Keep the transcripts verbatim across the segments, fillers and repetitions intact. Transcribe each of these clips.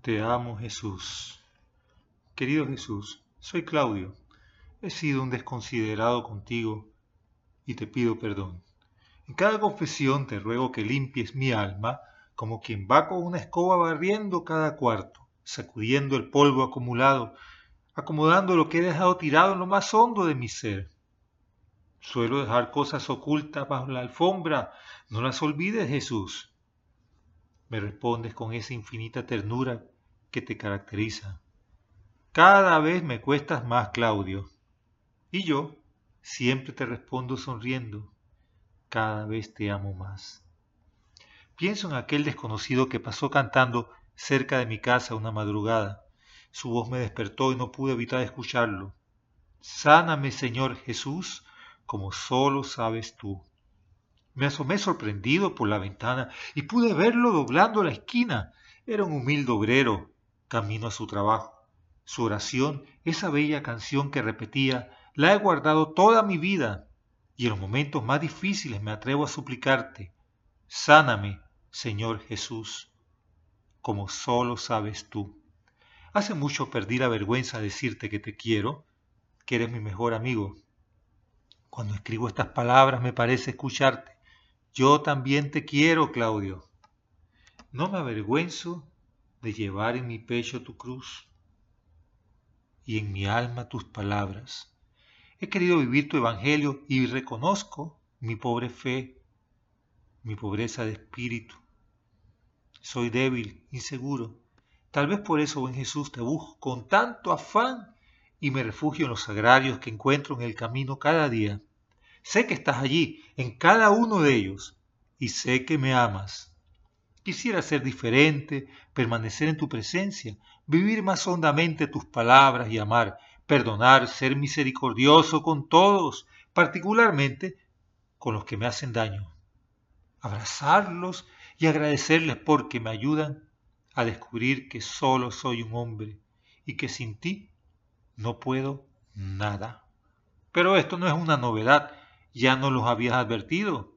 Te amo, Jesús. Querido Jesús, soy Claudio. He sido un desconsiderado contigo y te pido perdón. En cada confesión te ruego que limpies mi alma como quien va con una escoba barriendo cada cuarto, sacudiendo el polvo acumulado, acomodando lo que he dejado tirado en lo más hondo de mi ser. Suelo dejar cosas ocultas bajo la alfombra. No las olvides, Jesús. Me respondes con esa infinita ternura que te caracteriza. Cada vez me cuestas más, Claudio. Y yo siempre te respondo sonriendo. Cada vez te amo más. Pienso en aquel desconocido que pasó cantando cerca de mi casa una madrugada. Su voz me despertó y no pude evitar escucharlo. Sáname, Señor Jesús, como solo sabes tú. Me asomé sorprendido por la ventana y pude verlo doblando la esquina. Era un humilde obrero, camino a su trabajo. Su oración, esa bella canción que repetía, la he guardado toda mi vida, y en los momentos más difíciles me atrevo a suplicarte, sáname, Señor Jesús, como solo sabes tú. Hace mucho perdí la vergüenza de decirte que te quiero, que eres mi mejor amigo. Cuando escribo estas palabras me parece escucharte. Yo también te quiero, Claudio. No me avergüenzo de llevar en mi pecho tu cruz y en mi alma tus palabras. He querido vivir tu evangelio y reconozco mi pobre fe, mi pobreza de espíritu. Soy débil, inseguro. Tal vez por eso, buen Jesús, te busco con tanto afán y me refugio en los sagrarios que encuentro en el camino cada día. Sé que estás allí, en cada uno de ellos, y sé que me amas. Quisiera ser diferente, permanecer en tu presencia, vivir más hondamente tus palabras y amar, perdonar, ser misericordioso con todos, particularmente con los que me hacen daño. Abrazarlos y agradecerles porque me ayudan a descubrir que solo soy un hombre y que sin ti no puedo nada. Pero esto no es una novedad, ya nos los habías advertido.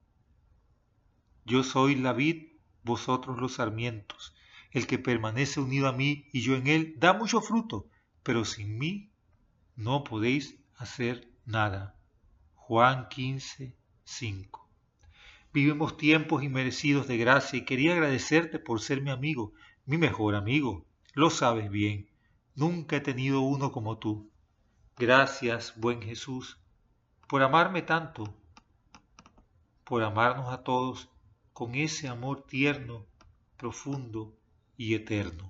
Yo soy la vid, vosotros los sarmientos. El que permanece unido a mí y yo en él da mucho fruto, pero sin mí no podéis hacer nada. Juan quince, cinco. Vivimos tiempos inmerecidos de gracia y quería agradecerte por ser mi amigo, mi mejor amigo. Lo sabes bien, nunca he tenido uno como tú. Gracias, buen Jesús, por amarme tanto, por amarnos a todos con ese amor tierno, profundo y eterno.